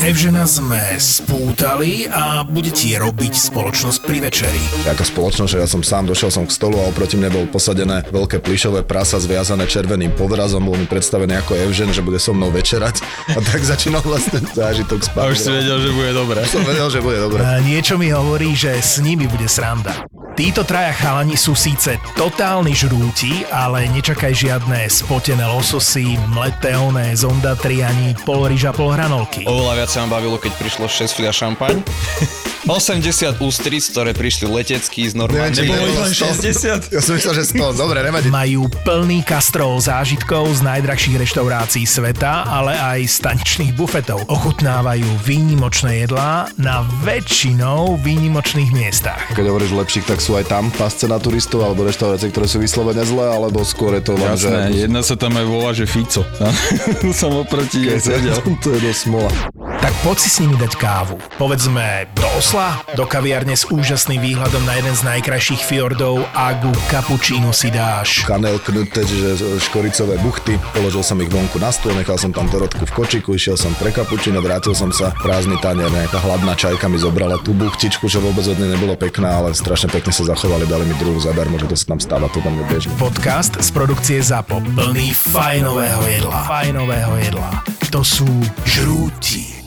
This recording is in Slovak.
Evžena sme spútali a bude ti robiť spoločnosť pri večeri. Ako spoločnosť, že ja som sám, došiel som k stolu a oproti mne bol posadené veľké plyšové prasa zviazané červeným povrazom, bol mi predstavený ako Evžen, že bude so mnou večerať a tak začínal vlastne zážitok spať. A už si vedel, že bude dobre. Som vedel, že bude dobre. Niečo mi hovorí, že s nimi bude sranda. Títo traja chalani sú síce totálni žrúti, ale nečakaj žiadne spotené lososy, mleté oné zondatri ani polryža polhranolky. Oveľa viac sa ma bavilo, keď prišlo 6 fľaš šampaň. 80 ústric, ktoré prišli letecky z normálne. Nebolo ich len 60? Ja som myslel, že 100. Dobre, nevadí. Majú plný kastrol zážitkov z najdrahších reštaurácií sveta, ale aj staničných bufetov. Ochutnávajú výnimočné jedlá na väčšinou výnimočných miestach. Keď hovoríš lepších, tak sú aj tam pasce na turistov alebo reštaurácie, ktoré sú vyslovene zlé, alebo skôr je to len, že... Jasné, jedna sa tam aj volá, že Fico. Som oproti jej sedel. To je dosť smola. Tak poď si s nimi dať kávu. Povedzme do Osla, do kaviarne s úžasným výhľadom na jeden z najkrajších fjordov a ku kapučínu si dáš Kanel knuté, čiže škoricové buchty. Položil som ich vonku na stôl, nechal som tam Dorotku v kočiku, išiel som pre kapučíno, vrátil som sa, prázdny tanier, nejaká hladná čajka mi zobrala tú buchtičku, čo vôbec od nej nebolo pekná, ale strašne pekne sa zachovali, dali mi druhú zadarmo, že to sa tam stáva, to tam je bežné. Podcast z produkcie ZAPO, plný fajnového jedla. To sú žrúti.